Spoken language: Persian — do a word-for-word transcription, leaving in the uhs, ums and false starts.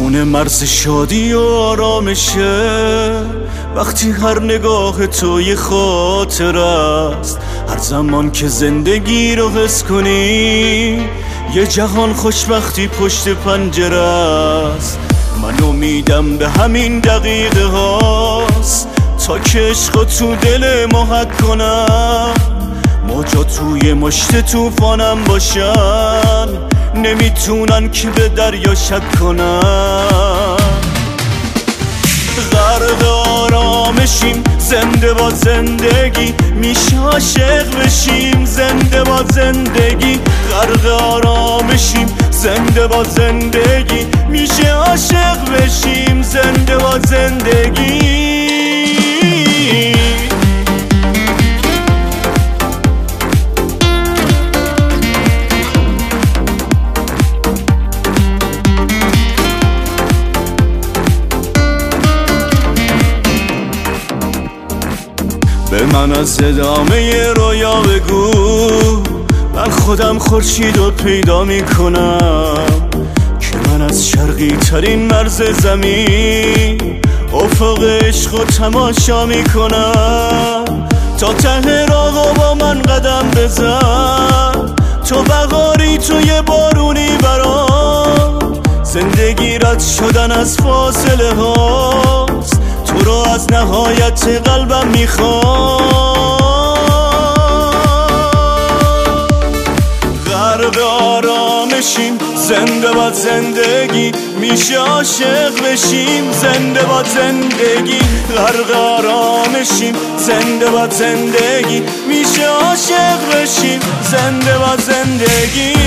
خونه مرز شادی و آرامشه، وقتی هر نگاه تو یه خاطر است. هر زمان که زندگی رو حس کنی یه جهان خوشبختی پشت پنجره است. من امیدم به همین دقیقه هاست تا که عشق تو دل ما حک کنم. موجا توی مشت توفانم باشن، نمیتونن که به دریا شک کنن. غرق آرامشیم زنده با زندگی، میشه عاشق بشیم زنده با زندگی. غرق آرامشیم زنده با زندگی، میشه عاشق بشیم زنده با زندگی. به من از ادامه رویا بگو، من خودم خورشید رو پیدا میکنم که من از شرقی ترین مرز زمین افق عشق رو تماشا میکنم. تا ته راه با من قدم بزن، تو بهاری توی بارونی برام. زندگی رد شدن از فاصله هاست، تو رو از نهایت قلبم میخوام. غرق آرامشیم زنده با زندگی، میشه عاشق بشیم زنده با زندگی. غرق آرامشیم زنده با زندگی، میشه عاشق بشیم زنده با زندگی.